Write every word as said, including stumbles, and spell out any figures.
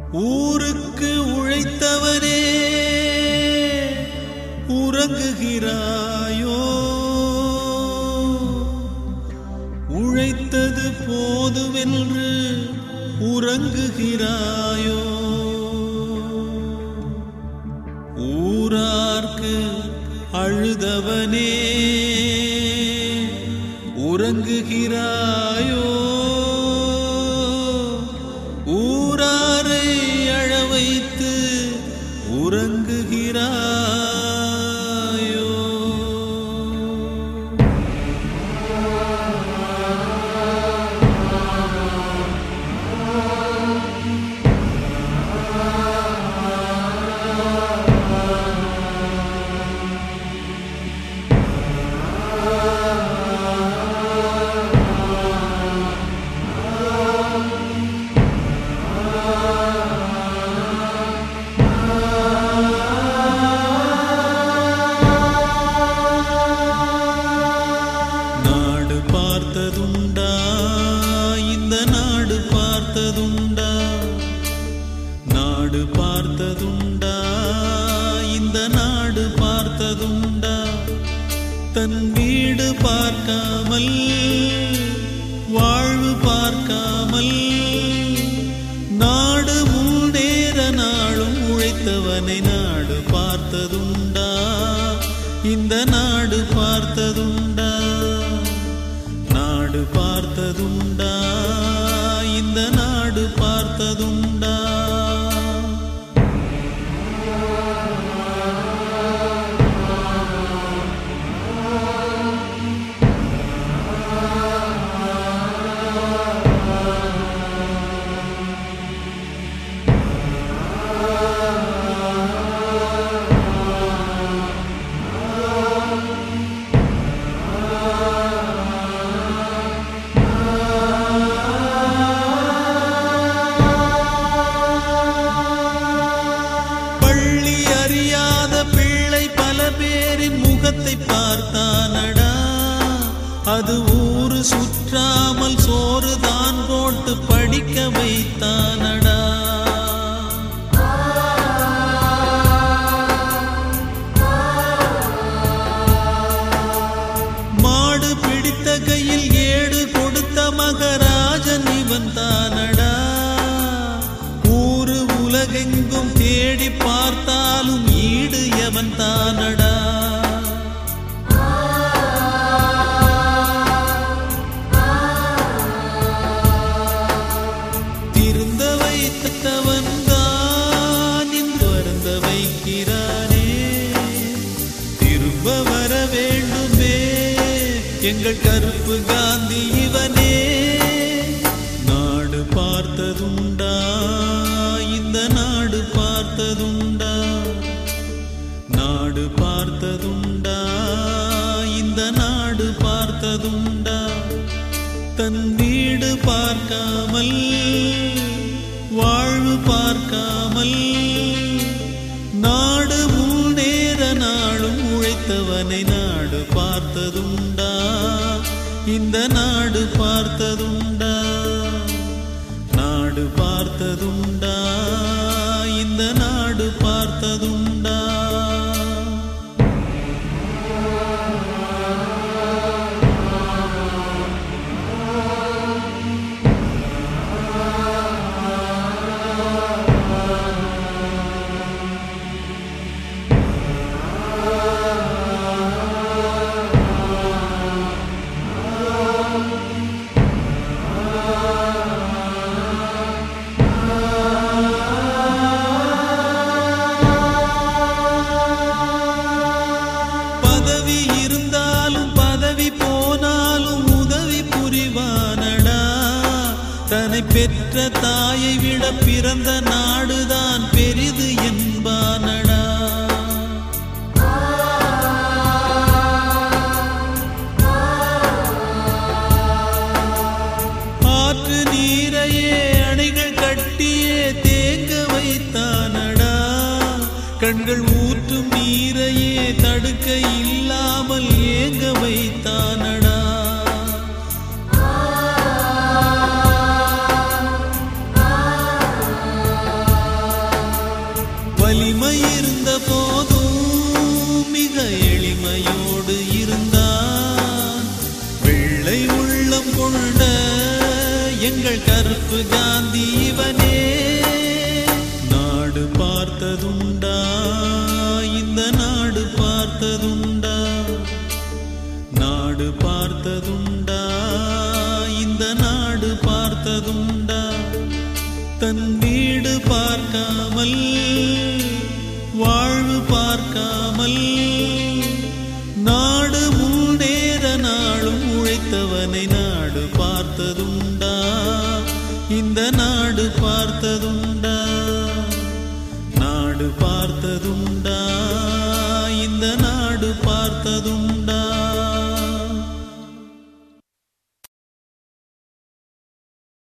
ஊருக்கு உழைத்தவனே உறங்குகிறாயோ? உழைத்தது போதுமென்று உறங்குகிறாயோ? ஊரார்க்கு அழுதவனே உறங்குகிறாயோ? ஊராரை அழ வைத்து உறங்குகிறாயோ? பார்த்ததுண்டா இந்த நாடு பார்த்ததுண்டா? நாடு பார்த்ததுண்டா இந்த நாடு பார்த்ததுண்டா? தன் வீடு பார்க்காமல் வாழ்வு பார்க்காமல் நாடு முன்னேற நாளும் உழைத்தவனை நாடு பார்த்ததுண்டா? இந்த நாடு பார்த்ததுண்டா? நாடு பார்த்ததுண்டா இந்த நாடு பார்த்ததுண்டா? முகத்தை பார்த்தானடா, அது ஊரு சுற்றாமல் சோறு தான் போட்டு படிக்க வைத்தானடா. மாடு பிடித்த கையில் ஏடு கொடுத்த மகராஜன் இவன் தானடா. ஊரு உலகெங்கும் தேடி பார்த்தாலும் ஈடு எவன் தானடா. எங்கள் கருப்பு காந்தி இவனே. நாடு பார்த்ததுண்டா இந்த நாடு பார்த்ததுண்டா? நாடு பார்த்ததுண்டா இந்த நாடு பார்த்ததுண்டா? தன் வீடு பார்க்காமல் வாழ்வு பார்க்காமல் நாடு முன்னேற நாளும் உழைத்தவனை நாடு பார்த்ததுண்டா? இந்த நாடு பார்த்ததுண்டா? நாடு பார்த்ததுண்டா இந்த நாடு பார்த்ததுண்டா? தன்னை பெற்ற தாயை விட பிறந்த நாடுதான் பெரிது என்பானடா. ஆற்று நீரையே அணைகள் கட்டியே தேங்க வைத்தானடா. கண்கள் ஊற்றும் நீரையே தடுக்க இல்லாமல் ஏங்க வைத்தானடா. எங்கள் கருப்பு காந்தி இவனே. நாடு பார்த்ததுண்டா, இந்த நாடு பார்த்ததுண்டா, நாடு பார்த்ததுண்டா, இந்த நாடு பார்த்ததுண்டா. தன் வீடு பார்க்காமல் வாழ்வு பார்க்காமல் நாடு முன்னேற நாளும் உழைத்தவனை நாடு பார்த்ததுண்டா, இந்த நாடு பார்த்ததுண்டா, நாடு பார்த்ததுண்டா, இந்த நாடு